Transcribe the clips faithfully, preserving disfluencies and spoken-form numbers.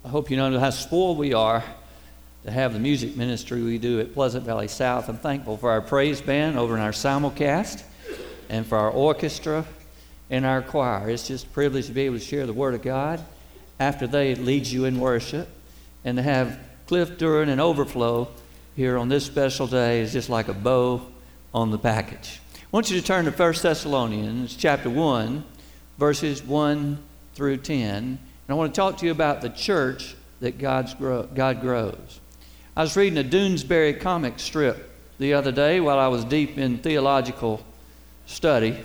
I hope you know how spoiled we are to have the music ministry we do at Pleasant Valley South. I'm thankful for our praise band over in our simulcast and for our orchestra and our choir. It's just a privilege to be able to share the Word of God after they lead you in worship, and to have Cliff Duran and Overflow here on this special day is just like a bow on the package. I want you to turn to First Thessalonians chapter one, verses one through ten. And I want to talk to you about the church that God's grow, God grows. I was reading a Doonesbury comic strip the other day while I was deep in theological study.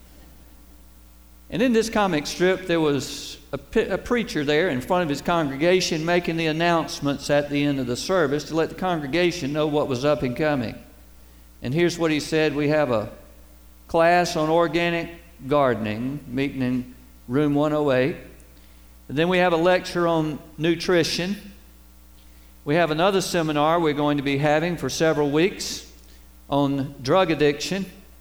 And in this comic strip, there was a, a preacher there in front of his congregation making the announcements at the end of the service to let the congregation know what was up and coming. And here's what he said: we have a class on organic gardening meeting in room one oh eight. And then we have a lecture on nutrition. We have another seminar we're going to be having for several weeks on drug addiction.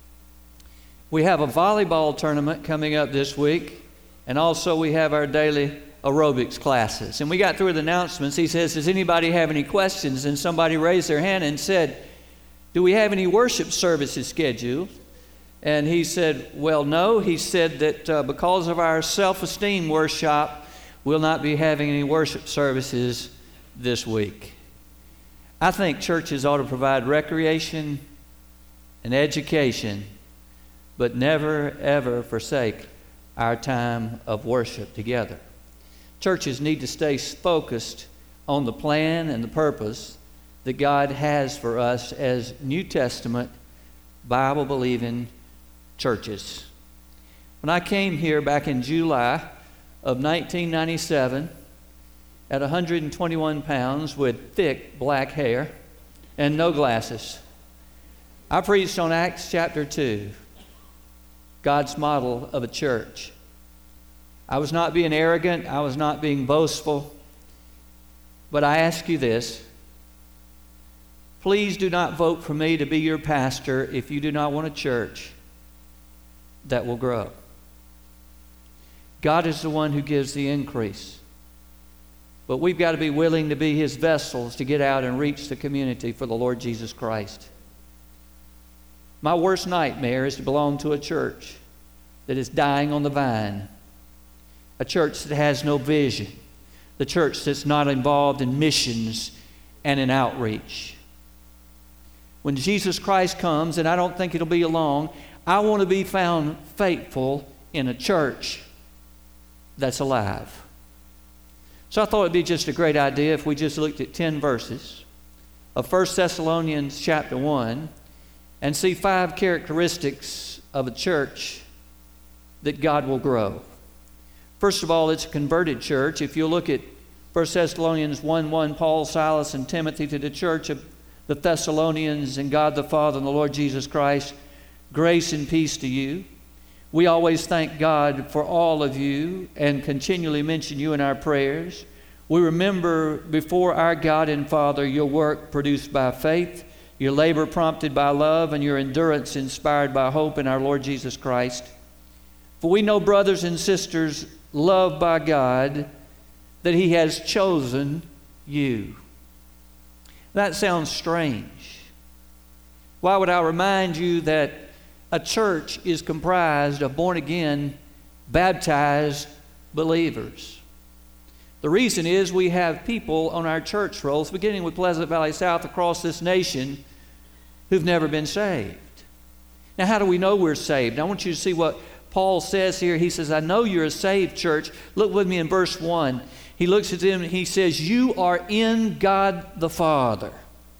We have a volleyball tournament coming up this week, and also we have our daily aerobics classes. And we got through the announcements. He says, does anybody have any questions? And somebody raised their hand and said, do we have any worship services scheduled? And he said, well, no. He said that uh, because of our self-esteem workshop, we'll not be having any worship services this week. I think churches ought to provide recreation and education, but never, ever forsake our time of worship together. Churches need to stay focused on the plan and the purpose that God has for us as New Testament, Bible-believing churches. When I came here back in July of nineteen ninety-seven, at one hundred twenty-one pounds with thick black hair and no glasses, I preached on Acts chapter two, God's model of a church. I was not being arrogant. I was not being boastful. But I ask you this: please do not vote for me to be your pastor if you do not want a church that will grow. God is the one who gives the increase. But we've got to be willing to be His vessels to get out and reach the community for the Lord Jesus Christ. My worst nightmare is to belong to a church that is dying on the vine, a church that has no vision, the church that's not involved in missions and in outreach. When Jesus Christ comes, and I don't think it'll be long, I want to be found faithful in a church that's alive. So I thought it'd be just a great idea if we just looked at ten verses of First Thessalonians chapter one and see five characteristics of a church that God will grow. First of all, it's a converted church. If you look at First Thessalonians one one, Paul, Silas, and Timothy to the church of the Thessalonians, and God the Father and the Lord Jesus Christ, grace and peace to you. We always thank God for all of you and continually mention you in our prayers. We remember before our God and Father your work produced by faith, your labor prompted by love, and your endurance inspired by hope in our Lord Jesus Christ. For we know, brothers and sisters, loved by God, that He has chosen you. That sounds strange. Why would I remind you that a church is comprised of born-again, baptized believers? The reason is we have people on our church rolls, beginning with Pleasant Valley South across this nation, who've never been saved. Now, how do we know we're saved? I want you to see what Paul says here. He says, I know you're a saved church. Look with me in verse one. He looks at them and he says, you are in God the Father.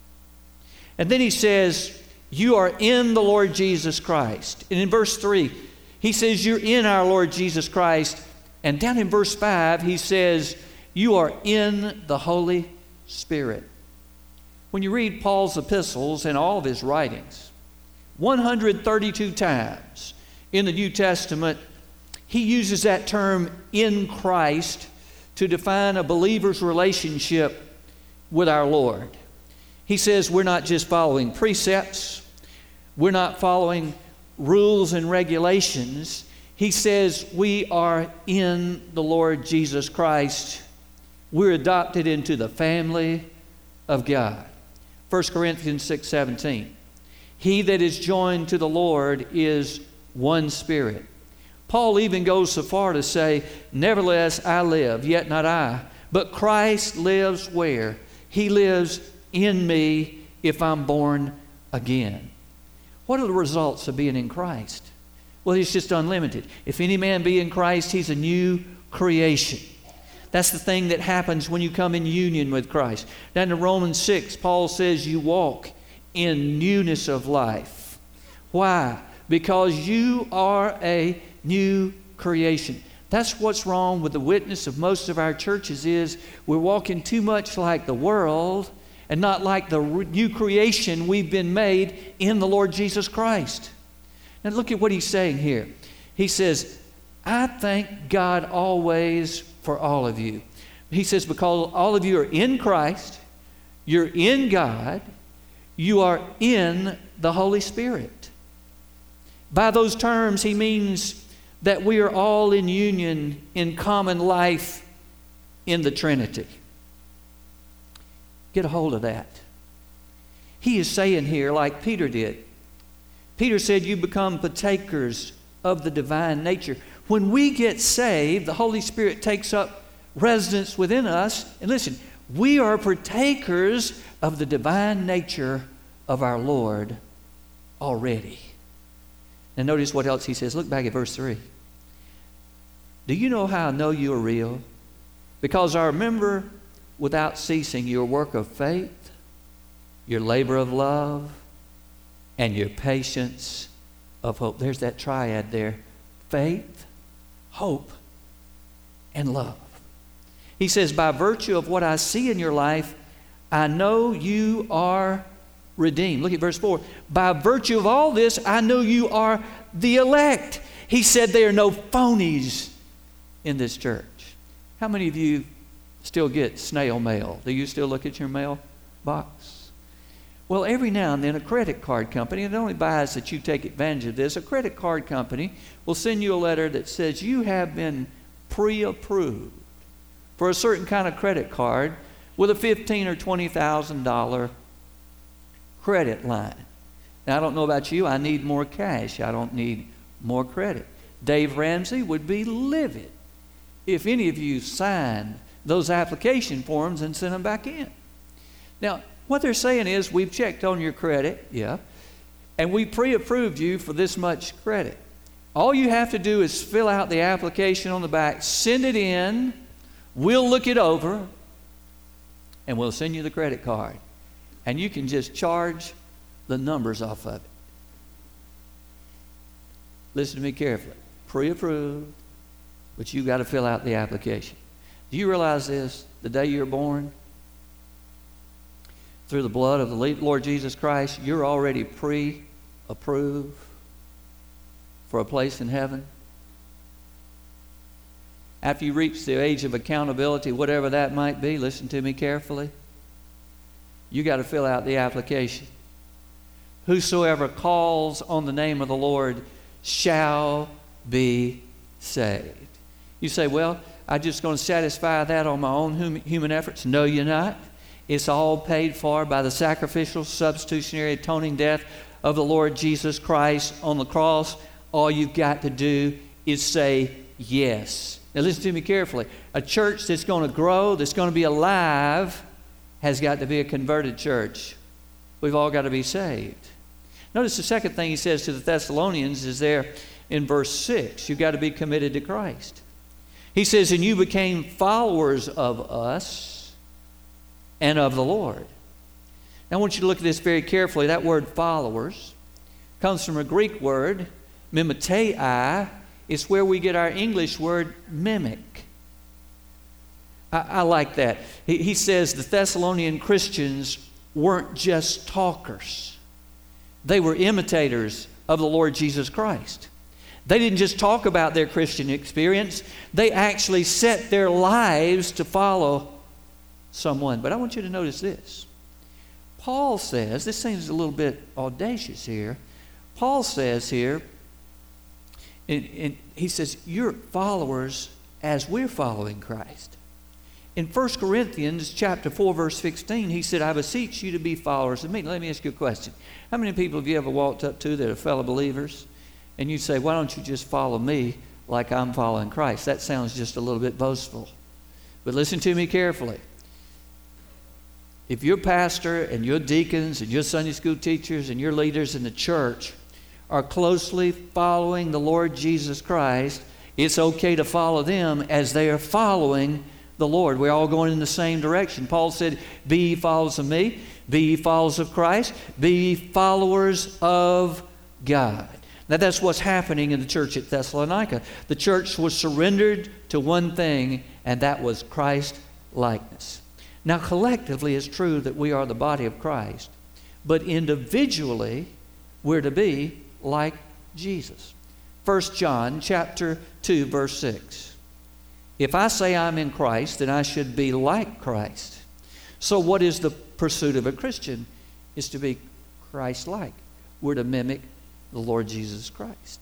And then he says, you are in the Lord Jesus Christ. And in verse three, he says, you're in our Lord Jesus Christ. And down in verse five, he says, you are in the Holy Spirit. When you read Paul's epistles and all of his writings, one hundred thirty-two times in the New Testament, he uses that term in Christ to define a believer's relationship with our Lord. He says we're not just following precepts, we're not following rules and regulations. He says we are in the Lord Jesus Christ We're adopted into the family of God. First Corinthians six seventeen. He that is joined to the Lord is one spirit. Paul even goes so far to say, nevertheless I live, yet not I, but Christ lives where? He lives in me if I'm born again. What are the results of being in Christ? Well, it's just unlimited. If any man be in Christ, he's a new creation. That's the thing that happens when you come in union with Christ. Down in Romans six, Paul says you walk in newness of life. Why? Because you are a new creation. That's what's wrong with the witness of most of our churches is we're walking too much like the world and not like the new creation we've been made in the Lord Jesus Christ. Now look at what he's saying here. He says, I thank God always for all of you. He says, because all of you are in Christ, you're in God, you are in the Holy Spirit. By those terms, he means that we are all in union in common life in the Trinity. Get a hold of that. He is saying here, like Peter did. Peter said, you become partakers of the divine nature. When we get saved, the Holy Spirit takes up residence within us. And listen, we are partakers of the divine nature of our Lord already. And notice what else he says. Look back at verse three. Do you know how I know you are real? Because I remember without ceasing your work of faith, your labor of love, and your patience of hope. There's that triad there. Faith, hope, and love. He says, by virtue of what I see in your life, I know you are redeemed. Look at verse four. By virtue of all this, I know you are the elect. He said there are no phonies in this church. How many of you still get snail mail? Do you still look at your mail box? Well, every now and then a credit card company, and it only buys that you take advantage of this, a credit card company will send you a letter that says you have been pre-approved for a certain kind of credit card with a fifteen thousand or twenty thousand dollars credit line. Now, I don't know about you. I need more cash. I don't need more credit. Dave Ramsey would be livid if any of you signed those application forms and sent them back in. Now, what they're saying is, we've checked on your credit, yeah, and we pre-approved you for this much credit. All you have to do is fill out the application on the back, send it in, we'll look it over, and we'll send you the credit card. And you can just charge the numbers off of it. Listen to me carefully. Pre-approved, but you got to fill out the application. Do you realize this? The day you're born, through the blood of the Lord Jesus Christ, you're already pre-approved for a place in heaven. After you reach the age of accountability, whatever that might be, listen to me carefully. You got to fill out the application. Whosoever calls on the name of the Lord shall be saved. You say, well, I'm just going to satisfy that on my own hum- human efforts. No, you're not. It's all paid for by the sacrificial, substitutionary, atoning death of the Lord Jesus Christ on the cross. All you've got to do is say yes. Now listen to me carefully. A church that's going to grow, that's going to be alive, has got to be a converted church. We've all got to be saved. Notice the second thing he says to the Thessalonians is there in verse six. You've got to be committed to Christ. He says, and you became followers of us and of the Lord. Now I want you to look at this very carefully. That word followers comes from a Greek word, mimetei. It's where we get our English word mimic. I, I like that. He, he says the Thessalonian Christians weren't just talkers. They were imitators of the Lord Jesus Christ. They didn't just talk about their Christian experience. They actually set their lives to follow someone. But I want you to notice this. Paul says, this seems a little bit audacious here. Paul says here, and, and he says, you're followers as we're following Christ. in First Corinthians chapter four, verse sixteen, he said, I beseech you to be followers of me. Let me ask you a question. How many people have you ever walked up to that are fellow believers? And you say, why don't you just follow me like I'm following Christ? That sounds just a little bit boastful. But listen to me carefully. If your pastor and your deacons and your Sunday school teachers and your leaders in the church are closely following the Lord Jesus Christ, it's okay to follow them as they are following the Lord. We're all going in the same direction. Paul said, be ye followers of me, be ye followers of Christ, be ye followers of God. Now that's what's happening in the church at Thessalonica. The church was surrendered to one thing, and that was Christ likeness. Now collectively it's true that we are the body of Christ, but individually we're to be like Jesus. First John chapter two, verse six. If I say I'm in Christ, then I should be like Christ. So what is the pursuit of a Christian? Is to be Christ-like. We're to mimic the Lord Jesus Christ.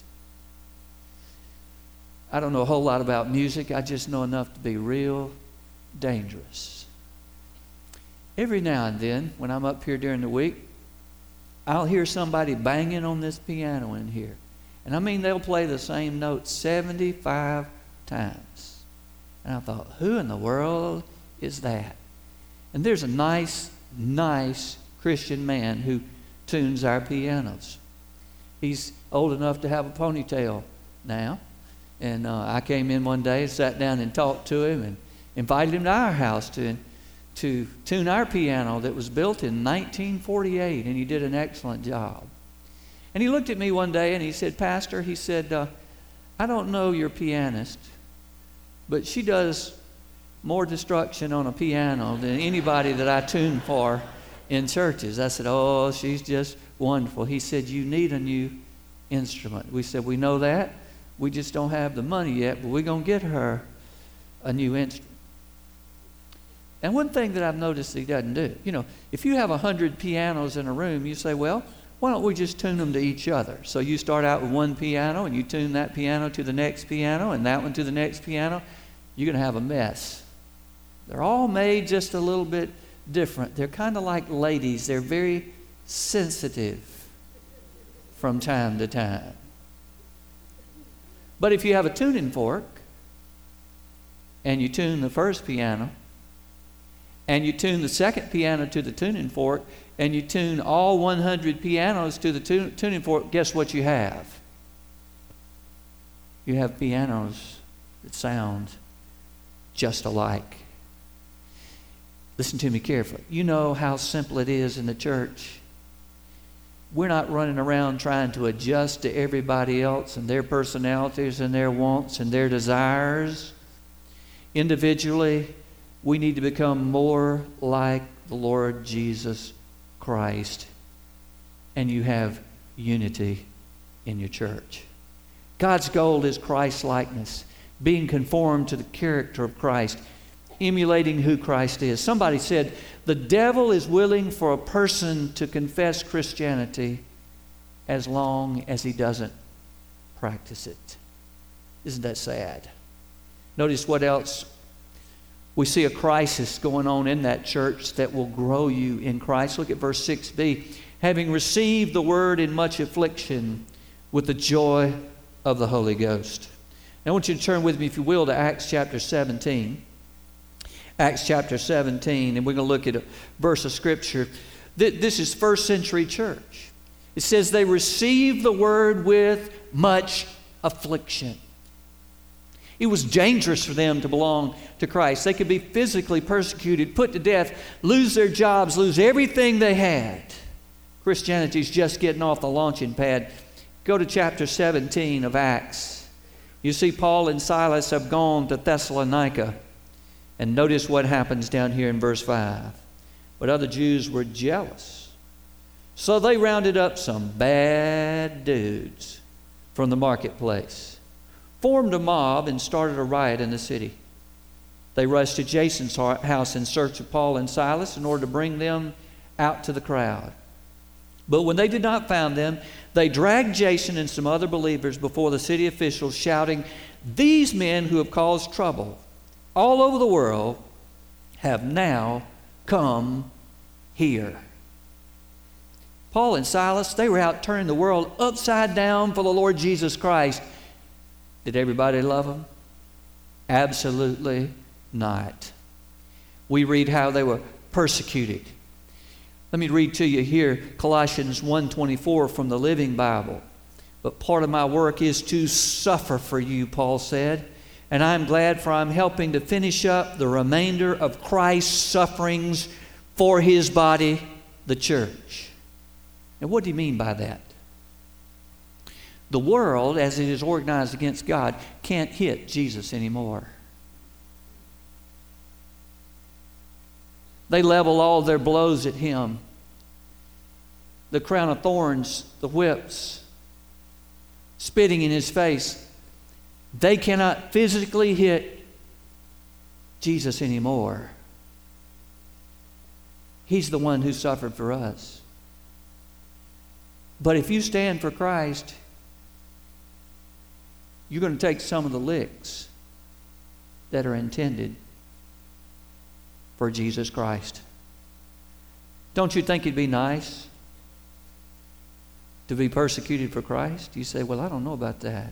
I don't know a whole lot about music. I just know enough to be real dangerous. Every now and then, when I'm up here during the week, I'll hear somebody banging on this piano in here. And I mean, they'll play the same note seventy-five times. And I thought, who in the world is that? And there's a nice, nice Christian man who tunes our pianos. He's old enough to have a ponytail now. And uh, I came in one day, sat down and talked to him and invited him to our house to, to tune our piano that was built in nineteen forty-eight, and he did an excellent job. And he looked at me one day and he said, Pastor, he said, uh, I don't know your pianist, but she does more destruction on a piano than anybody that I tune for in churches. I said, oh, she's just wonderful. He said, you need a new instrument. We said, we know that. We just don't have the money yet, but we're going to get her a new instrument. And one thing that I've noticed he doesn't do, you know, if you have a hundred pianos in a room, you say, well, why don't we just tune them to each other? So you start out with one piano and you tune that piano to the next piano and that one to the next piano. You're going to have a mess. They're all made just a little bit different. They're kind of like ladies. They're very sensitive from time to time. But if you have a tuning fork and you tune the first piano and you tune the second piano to the tuning fork and you tune all one hundred pianos to the tu- tuning fork, guess what you have? You have pianos that sound just alike. Listen to me carefully. You know how simple it is in the church. We're not running around trying to adjust to everybody else and their personalities and their wants and their desires. Individually, we need to become more like the Lord Jesus Christ, and you have unity in your church. God's goal is Christ-likeness, being conformed to the character of Christ, emulating who Christ is. Somebody said, the devil is willing for a person to confess Christianity as long as he doesn't practice it. Isn't that sad? Notice what else. We see a crisis going on in that church that will grow you in Christ. Look at verse six b. Having received the word in much affliction with the joy of the Holy Ghost. Now I want you to turn with me, if you will, to Acts chapter seventeen. Acts chapter seventeen, and we're going to look at a verse of Scripture. This is first century church. It says they received the word with much affliction. It was dangerous for them to belong to Christ. They could be physically persecuted, put to death, lose their jobs, lose everything they had. Christianity's just getting off the launching pad. Go to chapter seventeen of Acts. You see Paul and Silas have gone to Thessalonica. And notice what happens down here in verse five. But other Jews were jealous. So they rounded up some bad dudes from the marketplace, formed a mob, and started a riot in the city. They rushed to Jason's house in search of Paul and Silas in order to bring them out to the crowd. But when they did not find them, they dragged Jason and some other believers before the city officials, shouting, "These men who have caused trouble all over the world have now come here. Paul and Silas, they were out turning the world upside down for the Lord Jesus Christ. Did everybody love them? Absolutely not. We read how they were persecuted. Let me read to you here Colossians one twenty-four from the Living Bible. But part of my work is to suffer for you, Paul said. And I'm glad, for I'm helping to finish up the remainder of Christ's sufferings for his body, the church. And what do you mean by that? The world, as it is organized against God, can't hit Jesus anymore. They level all their blows at him. The crown of thorns, the whips, spitting in his face. They cannot physically hit Jesus anymore. He's the one who suffered for us. But if you stand for Christ, you're going to take some of the licks that are intended for Jesus Christ. Don't you think it'd be nice to be persecuted for Christ? You say, well, I don't know about that.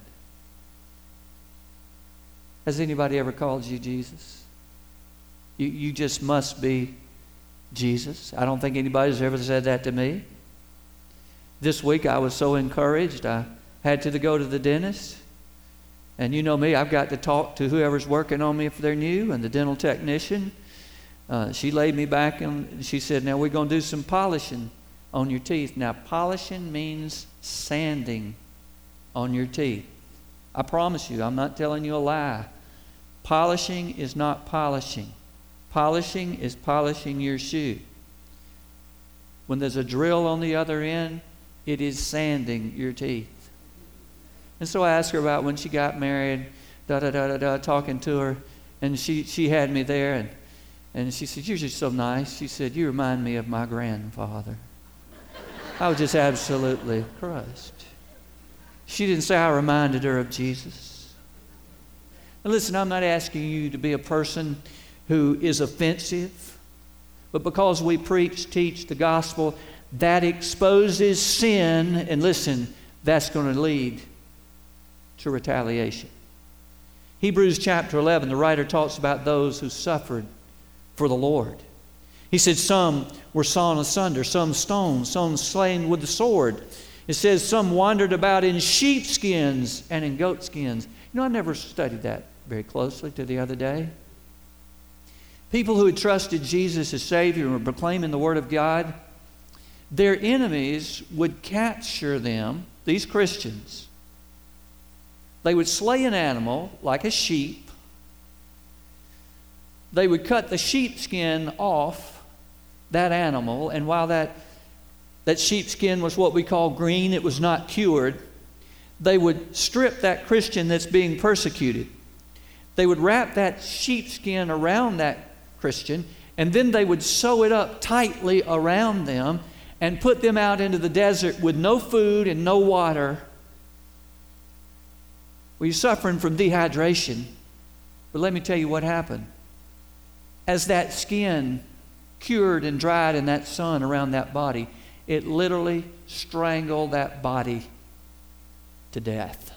Has anybody ever called you Jesus? You, you just must be Jesus. I don't think anybody's ever said that to me. This week I was so encouraged. I had to go to the dentist. And you know me, I've got to talk to whoever's working on me if they're new, and the dental technician. Uh, she laid me back and she said, now we're going to do some polishing on your teeth. Now, polishing means sanding on your teeth. I promise you, I'm not telling you a lie. Polishing is not polishing. Polishing is polishing your shoe. When there's a drill on the other end, it is sanding your teeth. And so I asked her about when she got married, da da da da da, talking to her, and she, she had me there, and, and she said, you're just so nice. She said, you remind me of my grandfather. I was just absolutely crushed. She didn't say I reminded her of Jesus. Now listen, I'm not asking you to be a person who is offensive, but because we preach, teach the gospel, that exposes sin, and listen, that's going to lead to retaliation. Hebrews chapter eleven, the writer talks about those who suffered for the Lord. He said some were sawn asunder, some stoned, some slain with the sword. It says some wandered about in sheepskins and in goatskins. You know, I never studied that very closely till the other day. People who had trusted Jesus as Savior and were proclaiming the Word of God, their enemies would capture them, these Christians. They would slay an animal like a sheep. They would cut the sheepskin off that animal, and while that, that sheepskin was what we call green, it was not cured, they would strip that Christian that's being persecuted. They would wrap that sheepskin around that Christian, and then they would sew it up tightly around them and put them out into the desert with no food and no water. Well, you're suffering from dehydration. But let me tell you what happened. As that skin cured and dried in that sun around that body, it literally strangled that body to death.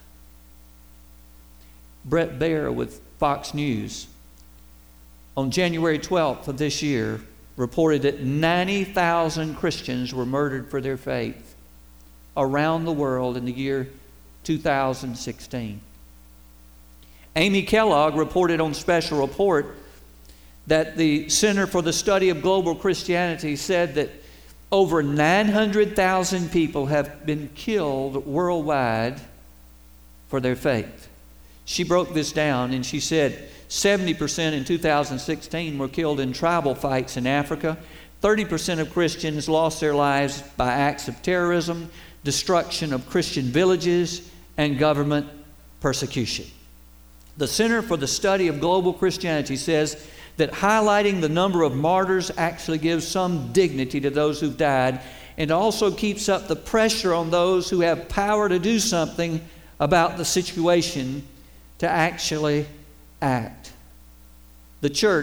Brett Baer with Fox News on January twelfth of this year reported that ninety thousand Christians were murdered for their faith around the world in the year two thousand sixteen. Amy Kellogg reported on Special Report that the Center for the Study of Global Christianity said that over nine hundred thousand people have been killed worldwide for their faith. She broke this down and she said seventy percent in two thousand sixteen were killed in tribal fights in Africa. thirty percent of Christians lost their lives by acts of terrorism, destruction of Christian villages, and government persecution. The Center for the Study of Global Christianity says that highlighting the number of martyrs actually gives some dignity to those who've died, and also keeps up the pressure on those who have power to do something about the situation to actually act. The church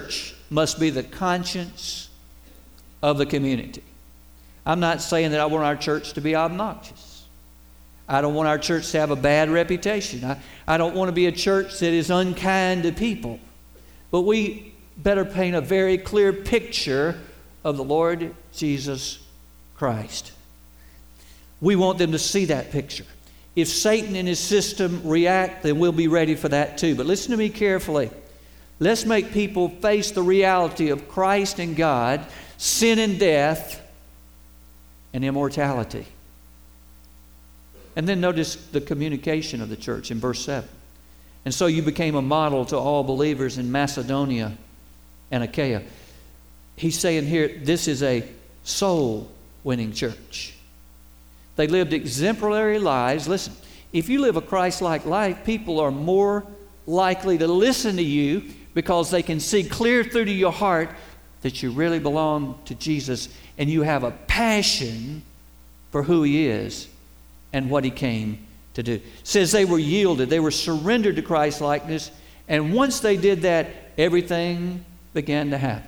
must be the conscience of the community. I'm not saying that I want our church to be obnoxious. I don't want our church to have a bad reputation. I, I don't want to be a church that is unkind to people. But we better paint a very clear picture of the Lord Jesus Christ. We want them to see that picture. If Satan and his system react, then we'll be ready for that too. But listen to me carefully. Let's make people face the reality of Christ and God, sin and death, and immortality. And then notice the communication of the church in verse seven. And so you became a model to all believers in Macedonia and Achaia. He's saying here, this is a soul-winning church. They lived exemplary lives. Listen, if you live a Christ-like life, people are more likely to listen to you because they can see clear through to your heart that you really belong to Jesus and you have a passion for who He is and what He came to do. It says they were yielded, they were surrendered to Christ-likeness, and once they did that, everything began to happen.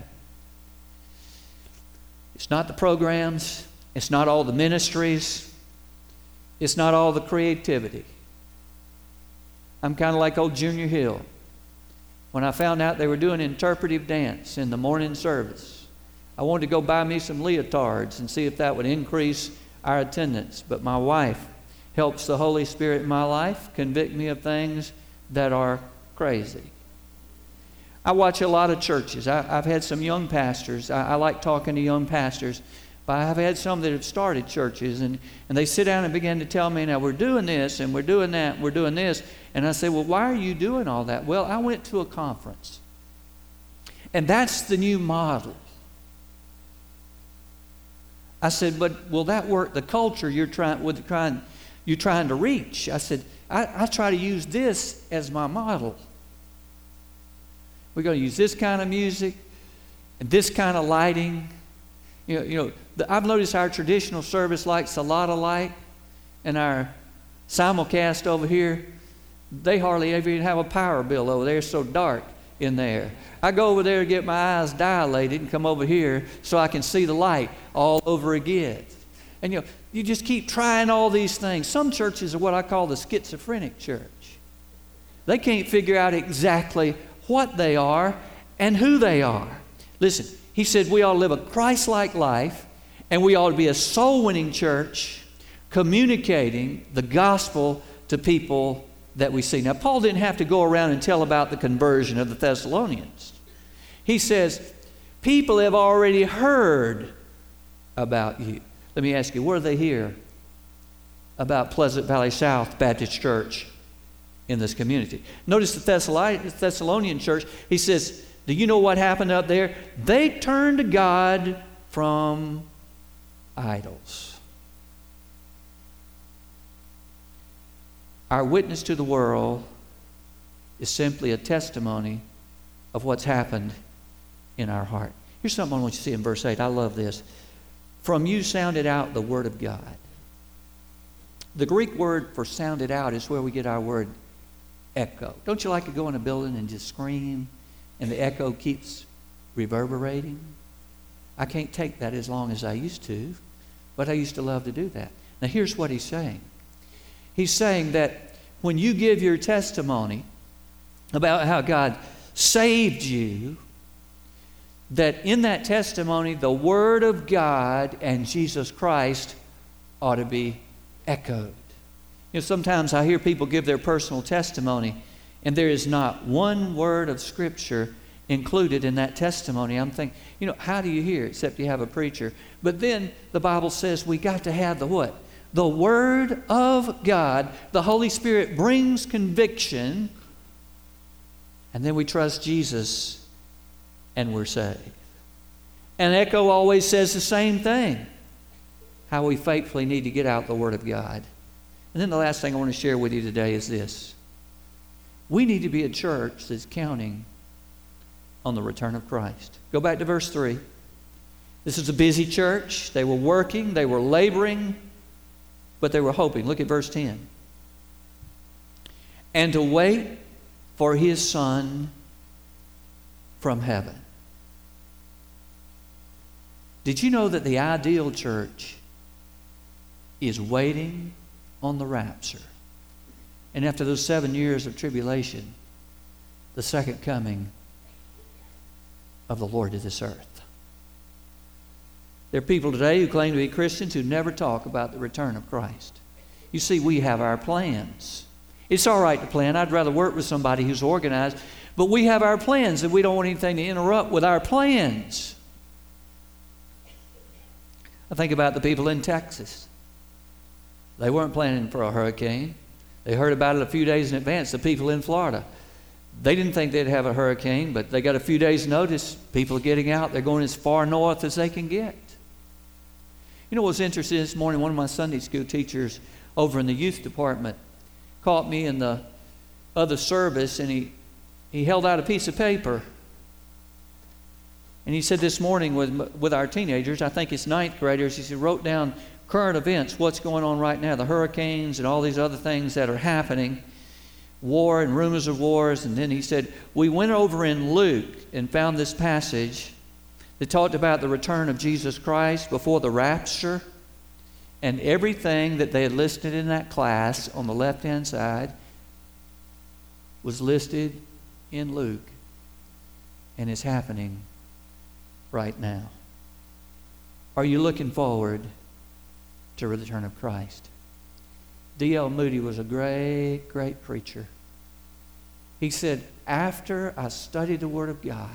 It's not the programs, it's not all the ministries, it's not all the creativity. I'm kind of like old Junior Hill. When I found out they were doing interpretive dance in the morning service, I wanted to go buy me some leotards and see if that would increase our attendance. But my wife helps the Holy Spirit in my life convict me of things that are crazy. I watch a lot of churches. I, I've had some young pastors. I, I like talking to young pastors. But I've had some that have started churches, and, and they sit down and begin to tell me, now we're doing this, and we're doing that, and we're doing this. And I say, well, why are you doing all that? Well, I went to a conference. And that's the new model. I said, but will that work the culture you're trying, with trying, you're trying to reach? I said, I, I try to use this as my model. We're going to use this kind of music and this kind of lighting. You know, you know the, I've noticed our traditional service likes a lot of light, and our simulcast over here, they hardly ever even have a power bill over there. It's so dark in there. I go over there to get my eyes dilated and come over here so I can see the light all over again. And you know, you just keep trying all these things. Some churches are what I call the schizophrenic church. They can't figure out exactly what they are and who they are. Listen, he said we ought to live a Christ-like life, and we ought to be a soul-winning church communicating the gospel to people that we see. Now, Paul didn't have to go around and tell about the conversion of the Thessalonians. He says, people have already heard about you. Let me ask you, where do they hear about Pleasant Valley South Baptist Church in this community? Notice the Thessalonian church, he says, do you know what happened up there? They turned to God from idols. Our witness to the world is simply a testimony of what's happened in our heart. Here's something I want you to see in verse eight. I love this. From you sounded out the word of God. The Greek word for sounded out is where we get our word echo. Don't you like to go in a building and just scream and the echo keeps reverberating? I can't take that as long as I used to, but I used to love to do that. Now here's what he's saying. He's saying that when you give your testimony about how God saved you, that in that testimony the Word of God and Jesus Christ ought to be echoed. You know, sometimes I hear people give their personal testimony and there is not one word of Scripture included in that testimony. I'm thinking, you know, how do you hear except you have a preacher? But then the Bible says we got to have the what? The Word of God. The Holy Spirit brings conviction, and then we trust Jesus and we're saved. And Echo always says the same thing, how we faithfully need to get out the Word of God. And then the last thing I want to share with you today is this. We need to be a church that's counting on the return of Christ. Go back to verse three. This is a busy church. They were working, they were laboring, but they were hoping. Look at verse ten. And to wait for His Son from heaven. Did you know that the ideal church is waiting on the rapture? And after those seven years of tribulation, the second coming of the Lord to this earth. There are people today who claim to be Christians who never talk about the return of Christ. You see, we have our plans. It's all right to plan. I'd rather work with somebody who's organized. But we have our plans, and we don't want anything to interrupt with our plans. I think about the people in Texas. They weren't planning for a hurricane. They heard about it a few days in advance. The people in Florida, they didn't think they'd have a hurricane, but they got a few days' notice. People are getting out. They're going as far north as they can get. You know what's interesting this morning? One of my Sunday school teachers over in the youth department caught me in the other service, and he, he held out a piece of paper. And he said this morning with, with our teenagers, I think it's ninth graders, he said, wrote down current events, what's going on right now, the hurricanes and all these other things that are happening, war and rumors of wars. And then he said, we went over in Luke and found this passage that talked about the return of Jesus Christ before the rapture. And everything that they had listed in that class on the left-hand side was listed in Luke and is happening right now. Are you looking forward to the return of Christ? D L Moody was a great, great preacher. He said, after I studied the Word of God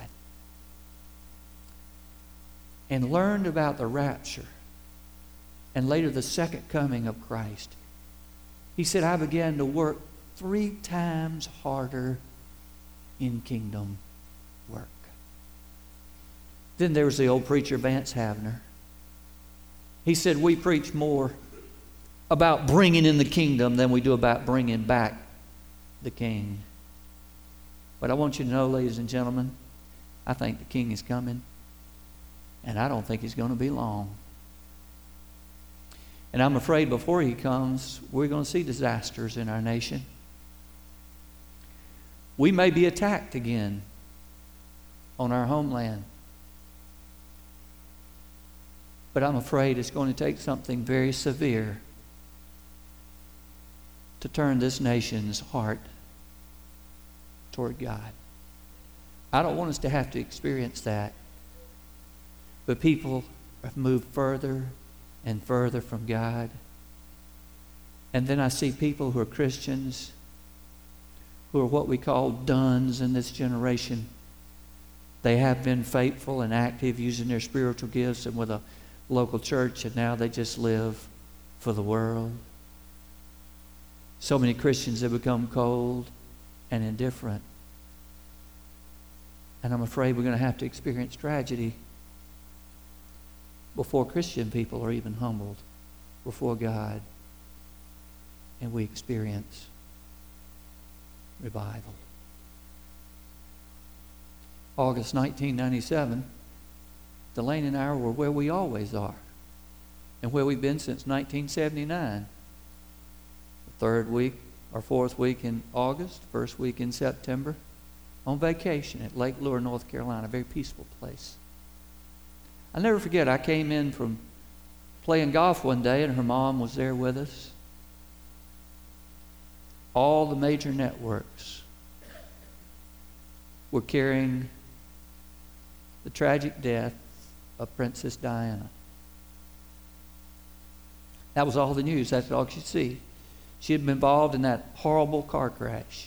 and learned about the rapture and later the second coming of Christ, he said, I began to work three times harder in kingdom work. Then there was the old preacher Vance Havner. He said, we preach more about bringing in the kingdom than we do about bringing back the king. But I want you to know, ladies and gentlemen, I think the king is coming, and I don't think he's going to be long. And I'm afraid before he comes, we're going to see disasters in our nation. We may be attacked again on our homeland. But I'm afraid it's going to take something very severe to turn this nation's heart toward God. I don't want us to have to experience that. But people have moved further and further from God. And then I see people who are Christians, who are what we call duns in this generation. They have been faithful and active using their spiritual gifts and with a local church, and now they just live for the world. So many Christians have become cold and indifferent. And I'm afraid we're going to have to experience tragedy before Christian people are even humbled before God and we experience revival. August nineteen ninety-seven, Delane and I were where we always are and where we've been since nineteen seventy-nine. The third week or fourth week in August, first week in September, on vacation at Lake Lure, North Carolina, a very peaceful place. I'll never forget, I came in from playing golf one day and her mom was there with us. All the major networks were carrying the tragic death of Princess Diana. That was all the news. That's all you see. She had been involved in that horrible car crash.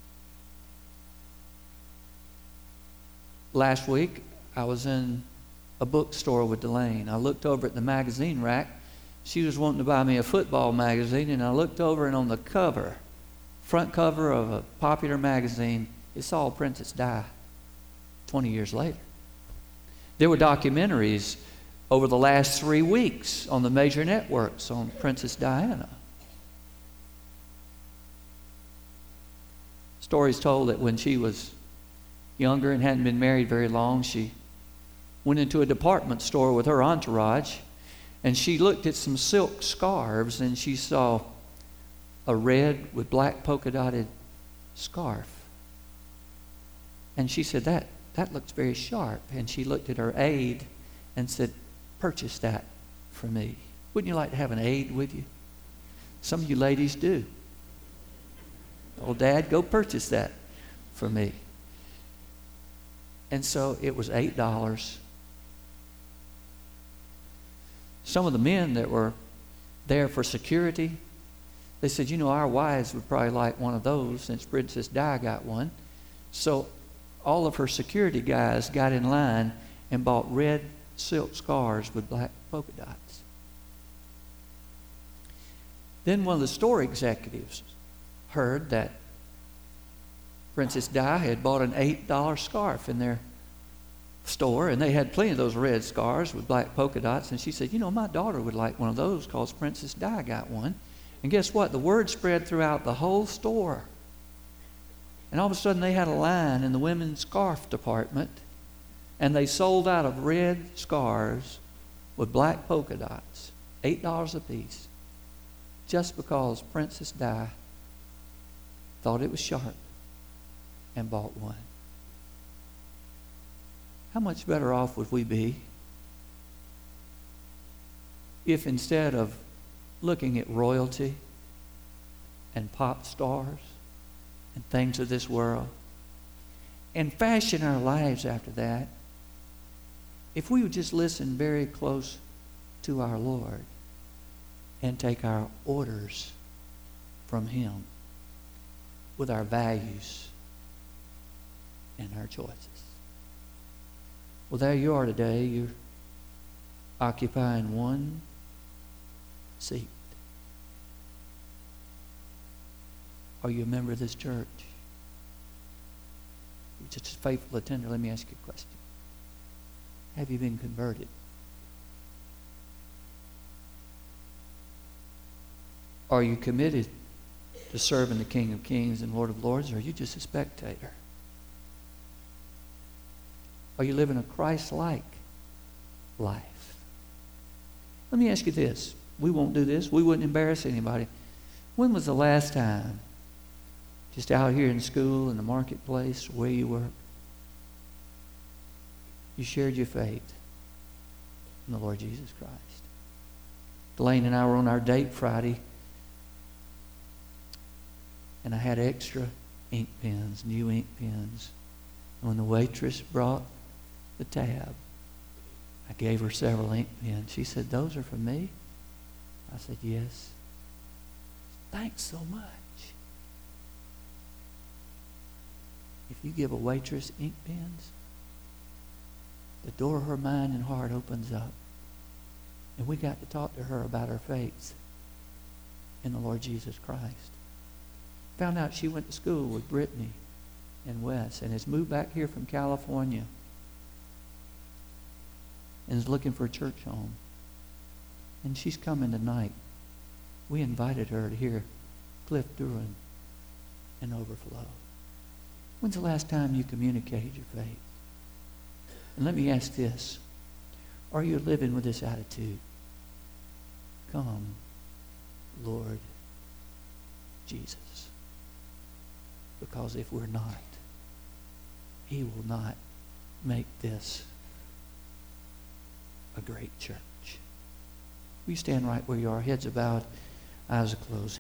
Last week, I was in a bookstore with Delane. I looked over at the magazine rack. She was wanting to buy me a football magazine, and I looked over, and on the cover, front cover of a popular magazine, it saw Princess Di twenty years later. There were documentaries over the last three weeks on the major networks on Princess Diana. Stories told that when she was younger and hadn't been married very long, she went into a department store with her entourage, and she looked at some silk scarves, and she saw a red with black polka dotted scarf. And she said, that, that looks very sharp. And she looked at her aide and said, purchase that for me. Wouldn't you like to have an aide with you? Some of you ladies do. Oh, Dad, go purchase that for me. And so it was eight dollars. Some of the men that were there for security, they said, you know, our wives would probably like one of those since Princess Di got one. So all of her security guys got in line and bought red silk scarves with black polka dots. Then one of the store executives heard that Princess Di had bought an eight dollar scarf in their store, and they had plenty of those red scarves with black polka dots. And she said, you know, my daughter would like one of those because Princess Di got one. And guess what? The word spread throughout the whole store. And all of a sudden they had a line in the women's scarf department, and they sold out of red scarves with black polka dots, eight dollars a piece, just because Princess Di thought it was sharp and bought one. How much better off would we be if instead of looking at royalty and pop stars and things of this world and fashion our lives after that, if we would just listen very close to our Lord and take our orders from Him with our values and our choices. Well, there you are today. You're occupying one seat. Are you a member of this church? You're just a faithful attender. Let me ask you a question. Have you been converted? Are you committed to serving the King of Kings and Lord of Lords, or are you just a spectator? Are you living a Christ-like life? Let me ask you this. We won't do this. We wouldn't embarrass anybody. When was the last time, just out here in school, in the marketplace, where you work, you shared your faith in the Lord Jesus Christ? Delane and I were on our date Friday, and I had extra ink pens, new ink pens. And when the waitress brought the tab, I gave her several ink pens. She said, those are for me? I said, yes. Thanks so much. If you give a waitress ink pens, the door of her mind and heart opens up. And we got to talk to her about her faith in the Lord Jesus Christ. Found out she went to school with Brittany and Wes and has moved back here from California and is looking for a church home. And she's coming tonight. We invited her to hear Cliff Duran and Overflow. When's the last time you communicated your faith? And let me ask this. Are you living with this attitude? Come, Lord Jesus. Because if we're not, He will not make this a great church. Will you stand right where you are, heads bowed, eyes closed?